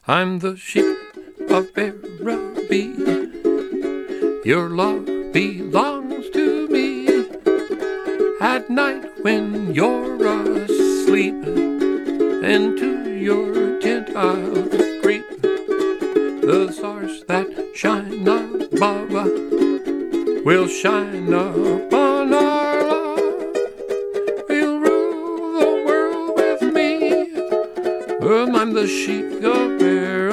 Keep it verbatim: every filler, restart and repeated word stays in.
I'm the sheep of Araby. Your love belongs to me. At night when you're asleep, into your tent I'll creep. The stars that shine above will shine upon our love. We'll rule the world with me. Um, I'm the sheep of Araby.